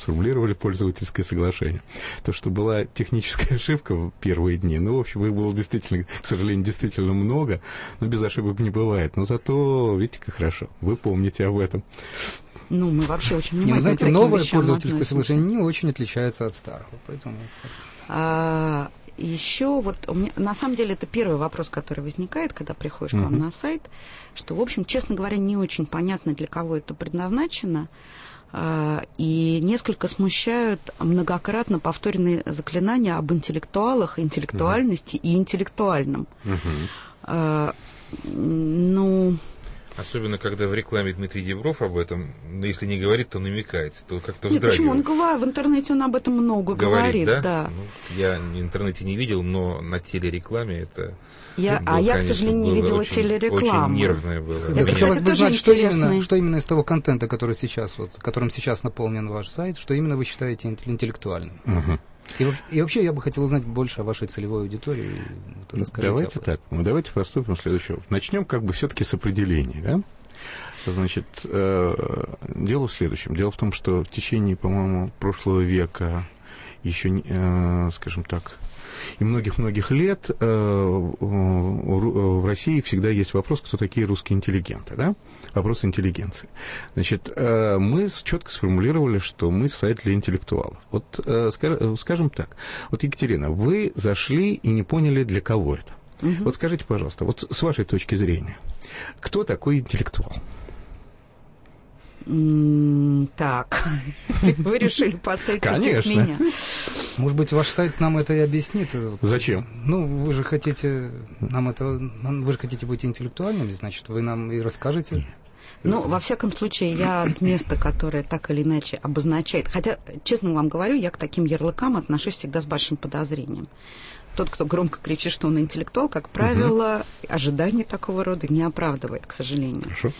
сформулировали пользовательское соглашение. То, что была техническая ошибка в первые дни, ну, в общем, их было действительно, к сожалению, действительно много, но без ошибок не бывает. Но зато, видите, как хорошо, вы помните об этом. Ну, мы вообще очень внимательно. Не, знаете, новое пользовательское соглашение не очень отличается от старого, поэтому... А, еще вот, у меня, на самом деле, это первый вопрос, который возникает, когда приходишь mm-hmm. к вам на сайт, что, в общем, честно говоря, не очень понятно, для кого это предназначено, а, и несколько смущают многократно повторенные заклинания об интеллектуалах, интеллектуальности mm-hmm. и интеллектуальном. Mm-hmm. А, ну... Особенно, когда в рекламе Дмитрий Дибров об этом, ну, если не говорит, то намекает, то как-то вздрагивает. Нет, почему? Он говорит, в интернете он об этом много говорит. Говорит, да? да. Ну, я в интернете не видел, но на телерекламе это... Я, было, а я, конечно, к сожалению, не видела очень, телерекламу. Очень нервное было. Да, хотелось бы знать, что именно, что именно из того контента, который сейчас, вот, которым сейчас наполнен ваш сайт, что именно вы считаете интеллектуальным. Угу. И, и вообще я бы хотел узнать больше о вашей целевой аудитории. Вот, давайте так, ну, давайте поступим следующего. Начнем как бы все-таки с определений, да? Значит, э, дело в следующем. Дело в том, что в течение, по-моему, прошлого века, еще, э, скажем так, и многих-многих лет э, в России всегда есть вопрос, кто такие русские интеллигенты, да? Вопрос интеллигенции. Значит, э, мы четко сформулировали, что мы сайт для интеллектуалов. Вот, э, скажем так, вот, Екатерина, вы зашли и не поняли, для кого это. Угу. Вот скажите, пожалуйста, вот с вашей точки зрения, кто такой интеллектуал? Так, вы решили поставить Конечно. меня. Может быть, ваш сайт нам это и объяснит. Зачем? Ну, вы же хотите нам это, вы же хотите быть интеллектуальными, значит, вы нам и расскажете. Ну, во всяком случае, я от места, которое так или иначе обозначает, хотя, честно вам говорю, я к таким ярлыкам отношусь всегда с большим подозрением. Тот, кто громко кричит, что он интеллектуал, как правило, угу. ожидания такого рода не оправдывает, к сожалению. Хорошо.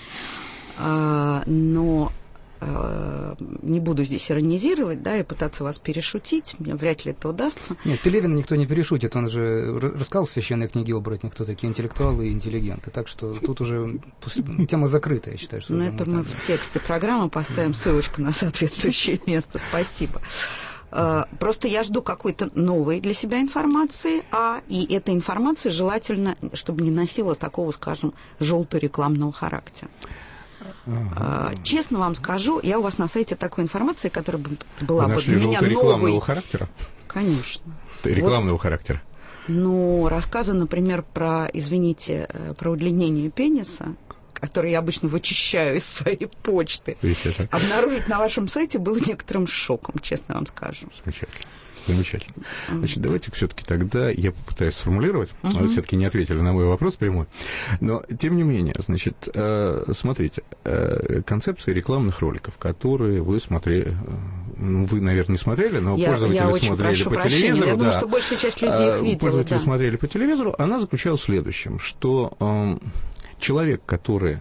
А, но а, не буду здесь иронизировать, да, и пытаться вас перешутить, мне вряд ли это удастся. Нет, Пелевина никто не перешутит, он же рассказал в священной книге «Оборотни», кто такие интеллектуалы и интеллигенты, так что тут уже тема закрыта, я считаю. Что на это мы в тексте программы поставим ссылочку на соответствующее место, спасибо. Просто я жду какой-то новой для себя информации, а и эта информация желательно, чтобы не носила такого, скажем, желто-рекламного характера. Uh-huh. Честно вам скажу, я у вас на сайте такой информации, которая была бы для меня новой. Рекламного характера? Конечно. Рекламного вот, характера? Ну, рассказы, например, про, извините, про удлинение пениса, который я обычно вычищаю из своей почты, обнаружить на вашем сайте было некоторым шоком, честно вам скажу. Замечательно. Замечательно. Значит, давайте все-таки тогда я попытаюсь сформулировать. Uh-huh. Вы все-таки не ответили на мой вопрос прямой. Но, тем не менее, значит, смотрите, концепция рекламных роликов, которые вы смотрели, ну, вы, наверное, не смотрели, но я, пользователи я смотрели по прощения. телевизору. Я да, думаю, что большая часть людей их видела. Пользователи да. смотрели по телевизору, она заключалась в следующем, что э, человек, который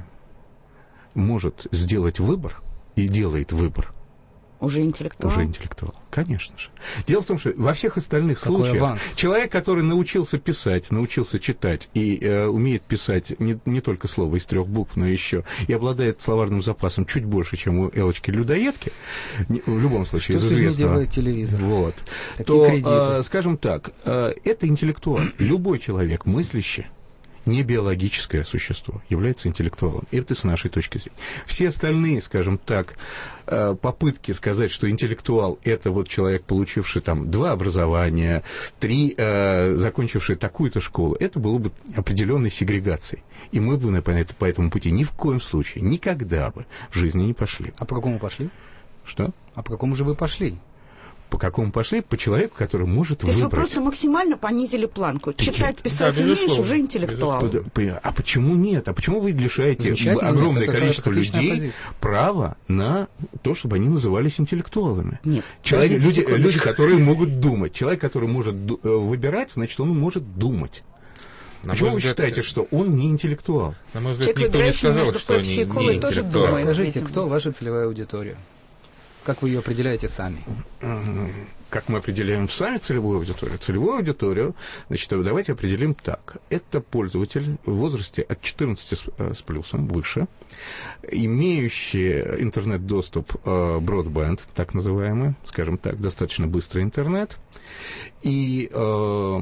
может сделать выбор и делает выбор, Уже интеллектуал? Уже интеллектуал, конечно же. Дело в том, что во всех остальных Какой случаях аванс? человек, который научился писать, научился читать и э, умеет писать не, не только слово из трех букв, но еще и обладает словарным запасом чуть больше, чем у Элочки-людоедки, в любом случае, что из известного. делает телевизор? Вот. Такие то, кредиты. э, скажем так, э, это интеллектуал. Любой человек, мыслящий, не биологическое существо, является интеллектуалом. И это с нашей точки зрения. Все остальные, скажем так, попытки сказать, что интеллектуал – это вот человек, получивший там два образования, три, закончивший такую-то школу, это было бы определенной сегрегацией. И мы бы по этому пути ни в коем случае, никогда бы в жизни не пошли. А по какому пошли? Что? А по какому же вы пошли? По какому пошли? По человеку, который может То выбрать. То есть вы просто максимально понизили планку. Читать, писать да, умеешь, уже интеллектуал. А почему нет? А почему вы лишаете огромное нет, количество людей позиция. права на то, чтобы они назывались интеллектуалами? Нет. Человек, люди, люди, которые могут думать. Человек, который может выбирать, значит, он может думать. На Почему вы взгляд, считаете, что он не интеллектуал? На мой взгляд, Человек, никто не сказал, что они не интеллектуалы. Скажите, кто ваша целевая аудитория? Как вы ее определяете сами? Как мы определяем сами целевую аудиторию? Целевую аудиторию, значит, давайте определим так. Это пользователь в возрасте от четырнадцати с плюсом, выше, имеющий интернет-доступ broadband, так называемый, скажем так, достаточно быстрый интернет, и э,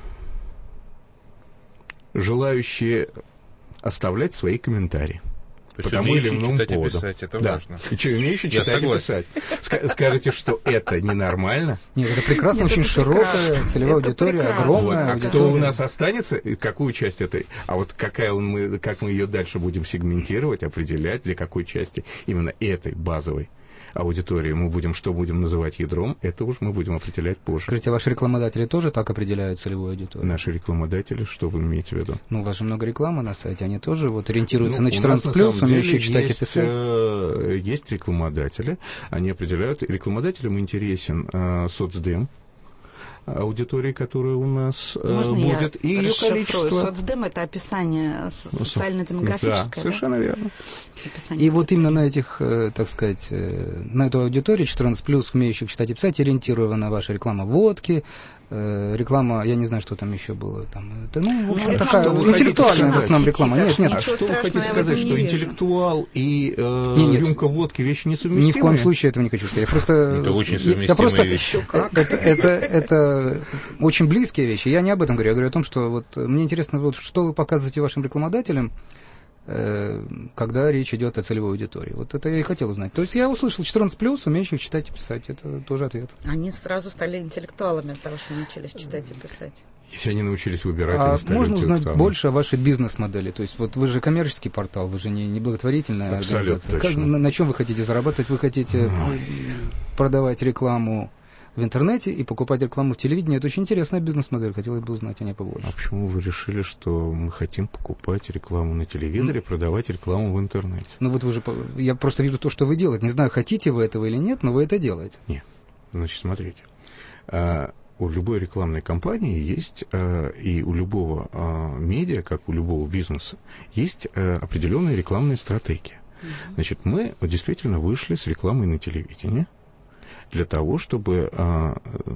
желающие оставлять свои комментарии. То есть умеющий читать и писать, это да. важно. И что, умеющий читать согласен. и писать. Скажете, что это ненормально? Нет, это прекрасно, Нет, очень это широкая прекрасно. целевая это аудитория, прекрасно. огромная вот, а аудитория. Кто у нас останется, какую часть этой, а вот какая он, мы, как мы ее дальше будем сегментировать, определять, для какой части именно этой базовой аудитории мы будем, что будем называть ядром, это уж мы будем определять позже. Скажите, а ваши рекламодатели тоже так определяют целевую аудиторию? Наши рекламодатели, что вы имеете в виду? Ну, у вас же много рекламы на сайте, они тоже вот ориентируются ну, на четырнадцать плюс, умеющие читать есть, и писать? Э, есть рекламодатели, они определяют, рекламодателям интересен э, соцдем, аудитории, которая у нас Можно э, будет, и ее количество. Соцдем — это описание социально-демографическое. Да, совершенно да? верно. Описание. И вот именно на этих, так сказать, на эту аудиторию четырнадцать плюс, умеющих читать и писать, ориентирована ваша реклама водки, реклама, я не знаю, что там еще было. Там, это, ну, в общем, ну, такая интеллектуальная в основном реклама. Нет, нет. А что вы хотите сказать, что интеллектуал и э, нет, нет. рюмка водки вещи несовместимые? Ни в коем случае этого не хочу сказать. Я просто, это очень совместимые я просто, вещи. Это, это, это очень близкие вещи. Я не об этом говорю. Я говорю о том, что вот мне интересно, вот, что вы показываете вашим рекламодателям, когда речь идет о целевой аудитории. Вот это я и хотел узнать. То есть я услышал четырнадцать плюс, умеющих читать и писать. Это тоже ответ. Они сразу стали интеллектуалами, потому что научились читать и писать. Если они научились выбирать, а они стали можно узнать там. больше о вашей бизнес-модели? То есть вот вы же коммерческий портал, вы же не, не благотворительная Абсолютно организация. Как, на, на чем вы хотите зарабатывать? Вы хотите Ой. продавать рекламу в интернете и покупать рекламу в телевидении? Это очень интересная бизнес-модель. Хотелось бы узнать о ней побольше. А почему вы решили, что мы хотим покупать рекламу на телевизоре, mm. продавать рекламу в интернете? Ну вот вы же... Я просто вижу то, что вы делаете. Не знаю, хотите вы этого или нет, но вы это делаете. Нет. Значит, смотрите. А, у любой рекламной кампании есть, а, и у любого а, медиа, как у любого бизнеса, есть а, определенная рекламная стратегия. Mm-hmm. Значит, мы действительно вышли с рекламой на телевидение для того, чтобы а,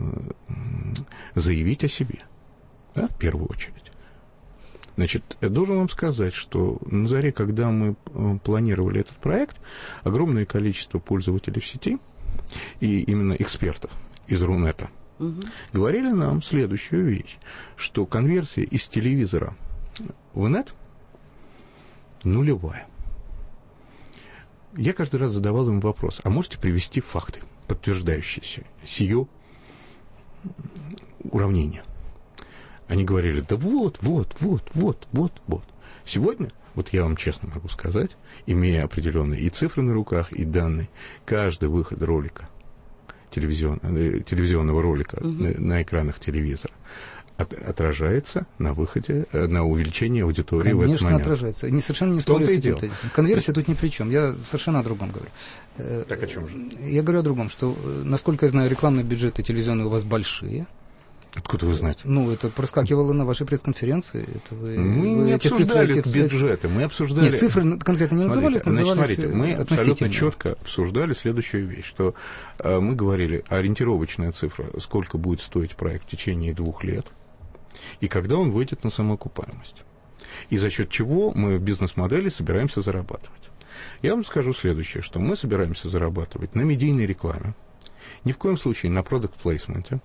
заявить о себе, да, в первую очередь. Значит, я должен вам сказать, что на заре, когда мы планировали этот проект, огромное количество пользователей в сети и именно экспертов из Рунета угу. говорили нам следующую вещь, что конверсия из телевизора в инет нулевая. Я каждый раз задавал им вопрос, а можете привести факты, подтверждающиеся сие уравнение? Они говорили, да вот, вот, вот, вот, вот, вот. Сегодня, вот я вам честно могу сказать, имея определенные и цифры на руках, и данные, каждый выход ролика, телевизион, телевизионного ролика угу. на, на экранах телевизора от, отражается на выходе, на увеличении аудитории Конечно, в этот момент. Конечно, отражается. Не, совершенно не спорю с этим. Конверсия тут ни при чем. Я совершенно о другом говорю. Так о чем же? Я говорю о другом, что, насколько я знаю, рекламные бюджеты телевизионные у вас большие. Откуда вы знаете? Ну, это проскакивало на вашей пресс-конференции. Это вы, мы вы не эти обсуждали цифры, эти, бюджеты, мы обсуждали... Нет, цифры конкретно не назывались, смотрите, назывались значит, смотрите, мы абсолютно четко обсуждали следующую вещь, что э, мы говорили, ориентировочная цифра, сколько будет стоить проект в течение двух лет, и когда он выйдет на самоокупаемость. И за счет чего мы в бизнес-модели собираемся зарабатывать. Я вам скажу следующее, что мы собираемся зарабатывать на медийной рекламе, ни в коем случае на продакт-плейсменте.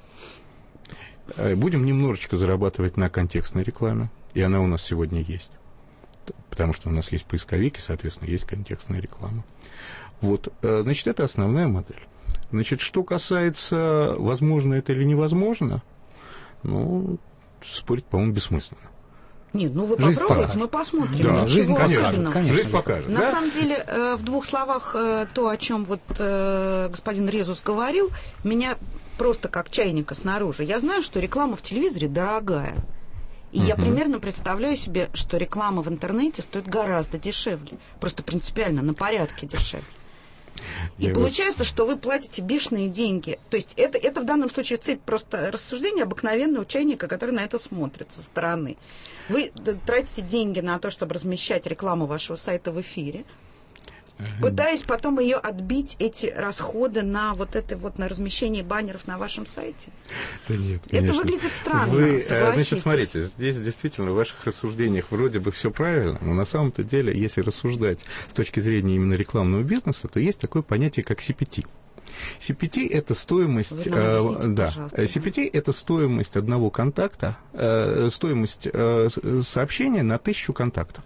Будем немножечко зарабатывать на контекстной рекламе, и она у нас сегодня есть, потому что у нас есть поисковик, и, соответственно, есть контекстная реклама. Вот, значит, это основная модель. Значит, что касается, возможно это или невозможно, ну, спорить, по-моему, бессмысленно. Нет, ну вы жизнь попробуйте, покажет. мы посмотрим. Да, жизнь, конечно, особенного. конечно. Жизнь покажет. На да? самом деле, в двух словах, то, о чем вот господин Резус говорил, меня просто как чайника снаружи. Я знаю, что реклама в телевизоре дорогая. И uh-huh. я примерно представляю себе, что реклама в интернете стоит гораздо дешевле. Просто принципиально, на порядке дешевле. И я получается, вас... что вы платите бешеные деньги. То есть это, это в данном случае цепь просто рассуждения обыкновенного чайника, который на это смотрит со стороны. Вы тратите деньги на то, чтобы размещать рекламу вашего сайта в эфире. пытаясь потом ее отбить, эти расходы на вот это вот, на размещение баннеров на вашем сайте? Да нет, это выглядит странно, Вы, значит, смотрите, здесь действительно в ваших рассуждениях вроде бы все правильно, но на самом-то деле, если рассуждать с точки зрения именно рекламного бизнеса, то есть такое понятие, как си пи ти. си пи ти это стоимость, э, да, си пи ти это стоимость одного контакта, э, стоимость э, сообщения на тысячу контактов.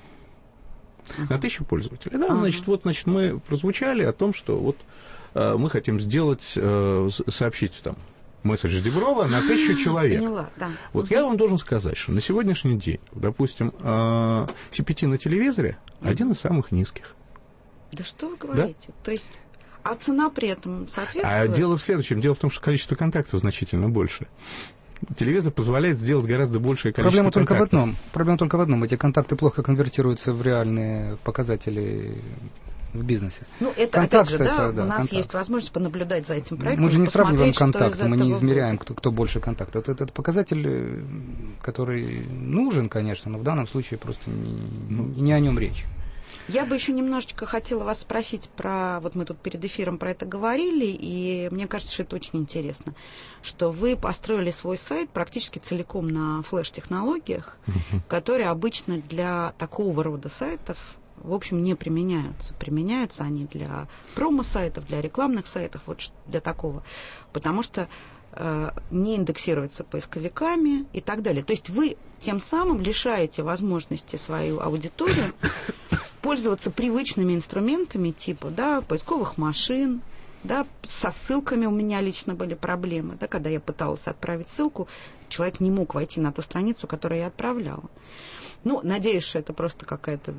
Uh-huh. На тысячу пользователей. Да, uh-huh. значит, вот, значит, мы прозвучали о том, что вот э, мы хотим сделать, э, сообщить там месседж Деброва на тысячу человек. Поняла, да. Вот uh-huh. я вам должен сказать, что на сегодняшний день, допустим, э, си пи ти на телевизоре uh-huh. один из самых низких. Да что вы говорите? Да? То есть, а цена при этом соответствует? А дело в следующем. Дело в том, что количество контактов значительно больше. Телевизор позволяет сделать гораздо большее количество Проблема контактов. Только в одном. Проблема только в одном. Эти контакты плохо конвертируются в реальные показатели в бизнесе. Ну, это, контакт, опять же, да, это, да, у нас контакт. есть возможность понаблюдать за этим проектом. Мы же не сравниваем контакты, мы не измеряем, будет. кто, кто больше контактов. Это, это показатель, который нужен, конечно, но в данном случае просто не, не о нем речь. Я бы еще немножечко хотела вас спросить про... Вот мы тут перед эфиром про это говорили, и мне кажется, что это очень интересно, что вы построили свой сайт практически целиком на флеш-технологиях, uh-huh. которые обычно для такого рода сайтов, в общем, не применяются. Применяются они для промо-сайтов, для рекламных сайтов, вот для такого. Потому что э, не индексируется поисковиками и так далее. То есть вы тем самым лишаете возможности свою аудиторию пользоваться привычными инструментами типа, да, поисковых машин, да, со ссылками у меня лично были проблемы, да, когда я пыталась отправить ссылку, человек не мог войти на ту страницу, которую я отправляла. Ну, надеюсь, что это просто какая-то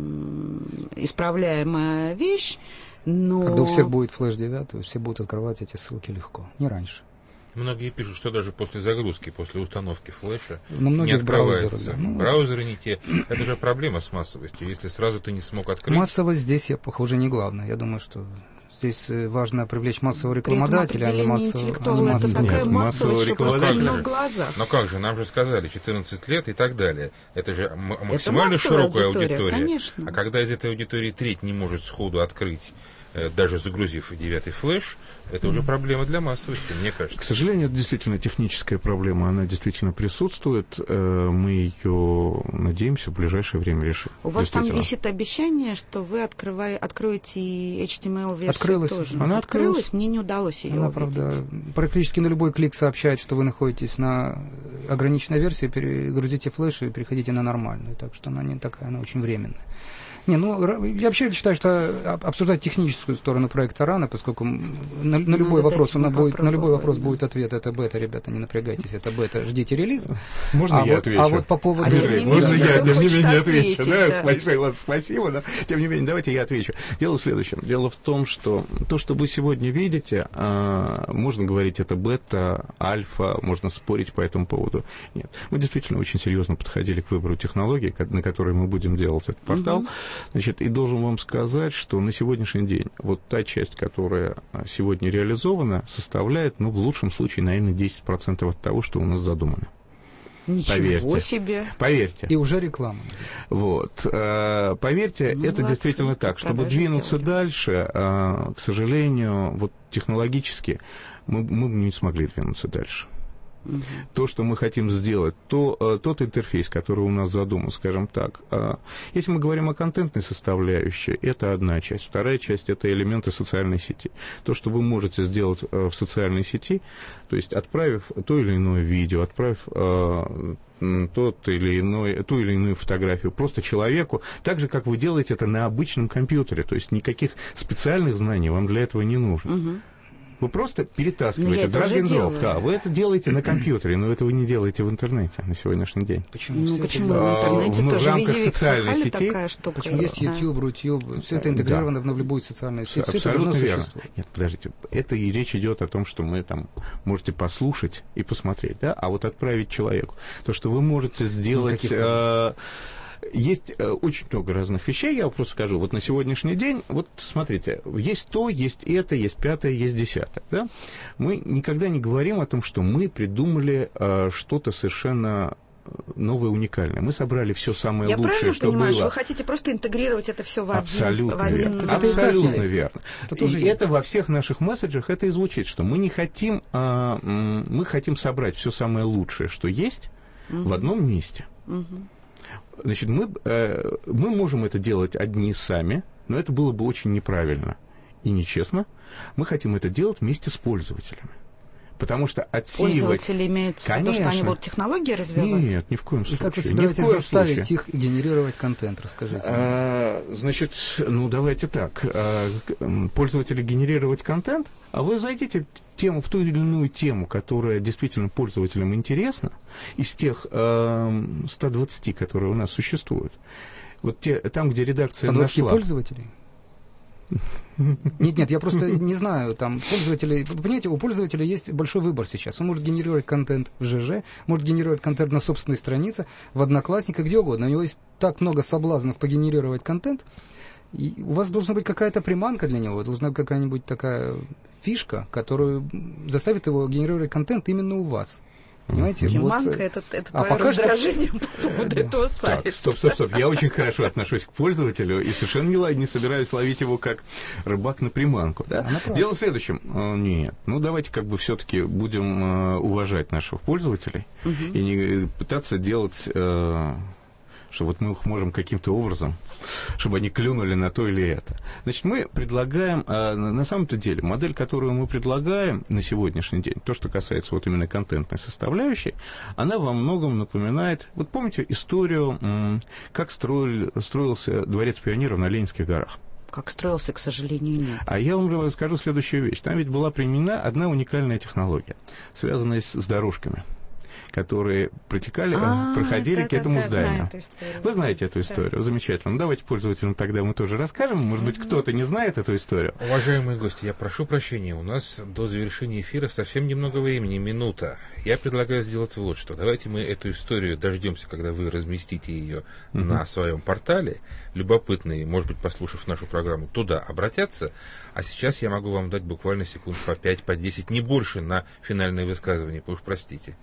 м- исправляемая вещь, но... Когда у всех будет флеш девять, все будут открывать эти ссылки легко, не раньше. Многие пишут, что даже после загрузки, после установки флеша не открывается. Браузеры, да. ну, браузеры не те. Это же проблема с массовостью. Если сразу ты не смог открыть... Массовость здесь, я, похоже, не главное. Я думаю, что здесь важно привлечь массового рекламодателя, а не массового... Это такая массовость, что просто в глазах. Но как же, нам же сказали, четырнадцать лет и так далее. Это же м- максимально это широкая аудитория. аудитория. Конечно. А когда из этой аудитории треть не может сходу открыть, даже загрузив девятый флеш, это уже проблема для массовости, мне кажется. К сожалению, это действительно техническая проблема, она действительно присутствует. Мы ее, надеемся, в ближайшее время решим. У вас там висит обещание, что вы открывай, откроете эйч ти эм эл-версию открылась. тоже. Она открылась. открылась, мне не удалось ее Она, увидеть. Правда, практически на любой клик сообщает, что вы находитесь на ограниченной версии, перегрузите флеш и переходите на нормальную. Так что она не такая, она очень временная. Не, ну, я вообще считаю, что обсуждать техническую сторону проекта рано, поскольку на, на любой вопрос, он будет, на любой вопрос будет ответ, это бета, ребята, не напрягайтесь, это бета, ждите релиза. Можно а я вот, отвечу? А вот по поводу... А Андрей, можно да, я, тем не менее, отвечу? Ответить, да, да. Большое вам спасибо, но тем не менее, давайте я отвечу. Дело в следующем. Дело в том, что то, что вы сегодня видите, можно говорить, это бета, альфа, можно спорить по этому поводу. Нет, мы действительно очень серьезно подходили к выбору технологий, на которые мы будем делать этот портал. Угу. Значит, и должен вам сказать, что на сегодняшний день вот та часть, которая сегодня реализована, составляет, ну, в лучшем случае, наверное, десять процентов от того, что у нас задумано. Ничего Поверьте. себе. Поверьте. И уже реклама. Вот. Поверьте, ну, это молодцы, действительно так. Чтобы двинуться сделали. дальше, к сожалению, вот технологически мы, мы не смогли двинуться дальше. Угу. То, что мы хотим сделать, то, тот интерфейс, который у нас задуман, скажем так. Если мы говорим о контентной составляющей, это одна часть. Вторая часть – это элементы социальной сети. То, что вы можете сделать в социальной сети, то есть отправив то или иное видео, отправив тот или иной, ту или иную фотографию просто человеку, так же, как вы делаете это на обычном компьютере. То есть никаких специальных знаний вам для этого не нужно. Угу. Вы просто перетаскиваете, drag and drop. Да, вы это делаете на компьютере, но этого не делаете в интернете на сегодняшний день. Почему? Ну, почему? В интернете а, тоже в рамках визивик, социальной сети. Такая штука. Почему есть YouTube, Рутюб, все это интегрировано да. в любую социальную сеть. Все Абсолютно это верно. Существует. Нет, подождите, это и речь идет о том, что мы там можете послушать и посмотреть, да, а вот отправить человеку. То, что вы можете сделать... Есть э, очень много разных вещей, я вам просто скажу. Вот на сегодняшний день, вот смотрите, есть то, есть это, есть пятое, есть десятое. Да? Мы никогда не говорим о том, что мы придумали э, что-то совершенно новое, уникальное. Мы собрали все самое Я лучшее, что понимаю, было. Что вы хотите просто интегрировать это все в один... Абсолютно в один... верно. Это Абсолютно это верно. Это и тоже это во всех наших месседжах это и звучит, что мы не хотим, а, мы хотим собрать все самое лучшее, что есть, угу. в одном месте. Угу. Значит, мы, мы можем это делать одни сами, но это было бы очень неправильно и нечестно. Мы хотим это делать вместе с пользователями. Потому что отсеивать... Пользователи имеют в виду, что они будут технологии развивать? Нет, ни в коем случае. И как вы собираетесь заставить случае. их генерировать контент, расскажите? А, значит, ну давайте так. А, пользователи генерировать контент, а вы зайдите тему, в ту или иную тему, которая действительно пользователям интересна, из тех а, ста двадцати, которые у нас существуют. Вот те, там, где редакция сто двадцать нашла... пользователей? Нет, нет, я просто не знаю, там пользователи, понимаете, у пользователя есть большой выбор сейчас. Он может генерировать контент в ЖЖ, может генерировать контент на собственной странице, в Одноклассниках, где угодно. У него есть так много соблазнов погенерировать контент, и у вас должна быть какая-то приманка для него, должна быть какая-нибудь такая фишка, которую заставит его генерировать контент именно у вас. Понимаете? Приманка, вот, это, это а твое раздражение по поводу этого сайта. Так, стоп, стоп, стоп. Я очень хорошо отношусь к пользователю и совершенно не, не собираюсь ловить его как рыбак на приманку. Да? Дело в следующем. Нет. Ну, давайте как бы все-таки будем уважать наших пользователей угу. и не пытаться делать... что вот мы их можем каким-то образом, чтобы они клюнули на то или это. Значит, мы предлагаем, а, на самом-то деле, модель, которую мы предлагаем на сегодняшний день, то, что касается вот именно контентной составляющей, она во многом напоминает, вот помните историю, м, как строили, строился Дворец пионеров на Ленинских горах? Как строился, к сожалению, нет. А я вам расскажу следующую вещь. Там ведь была применена одна уникальная технология, связанная с, с дорожками, которые протекали, а, проходили да, к этому да, зданию. Вы знаете эту историю, да. Замечательно. Ну, давайте пользователям тогда мы тоже расскажем. Может быть, кто-то не знает эту историю. Уважаемые гости, я прошу прощения, у нас до завершения эфира совсем немного времени, минута. Я предлагаю сделать вот что. Давайте мы эту историю дождемся, когда вы разместите ее uh-huh. на своем портале. Любопытные, может быть, послушав нашу программу, туда обратятся. А сейчас я могу вам дать буквально секунд по пять, по десять, не больше на финальное высказывание. Уж простите.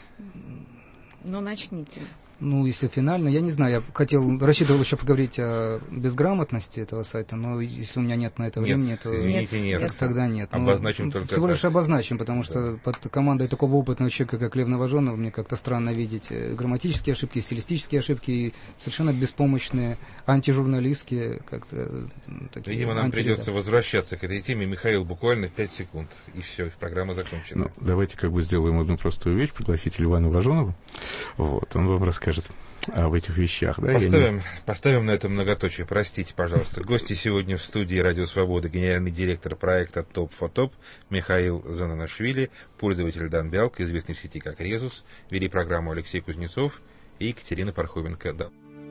Ну, начните. Ну, если финально, я не знаю, я хотел, рассчитывал еще поговорить о безграмотности этого сайта, но если у меня нет на это нет, времени, то извините, нет. нет. тогда нет. Обозначим ну, только Всего так. лишь обозначим, потому что да. под командой такого опытного человека, как Лев Новоженов, мне как-то странно видеть грамматические ошибки, стилистические ошибки и совершенно беспомощные антижурналистские как-то такие. Видимо, нам придется возвращаться к этой теме. Михаил, буквально пять секунд, и все, программа закончена. Ну, давайте как бы сделаем одну простую вещь, пригласите Льва Новоженова, вот, он вам расскажет об этих вещах. Да? Поставим, не... поставим на этом многоточие. Простите, пожалуйста. Гости сегодня в студии Радио Свобода, генеральный директор проекта топ фор топ Михаил Зананашвили, пользователь Дан Бялка, известный в сети как Резус, вели программу Алексей Кузнецов и Екатерина Пархоменко. Да.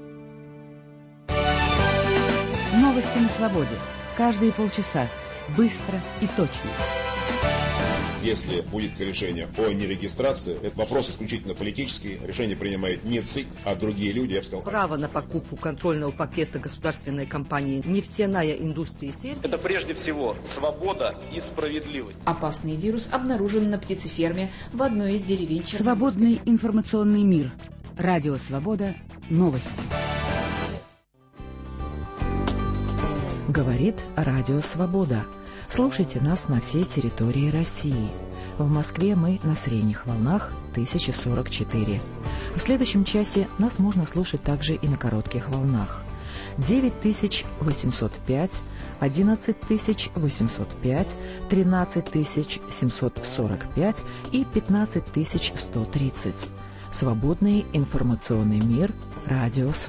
Новости на свободе. Каждые полчаса. Быстро и точно. Если будет решение о нерегистрации, это вопрос исключительно политический. Решение принимает не ЦИК, а другие люди, я бы сказал. Право на покупку контрольного пакета государственной компании «Нефтяная индустрия Сербии». Это прежде всего свобода и справедливость. Опасный вирус обнаружен на птицеферме в одной из деревень Черноморска. Свободный информационный мир. Радио Свобода. Новости. Говорит Радио Свобода. Слушайте нас на всей территории России. В Москве мы на средних волнах тысяча сорок четыре. В следующем часе нас можно слушать также и на коротких волнах. девять тысяч восемьсот пять, одиннадцать тысяч восемьсот пять, тринадцать тысяч семьсот сорок пять и пятнадцать тысяч сто тридцать. Свободный информационный мир. Радио Свобода.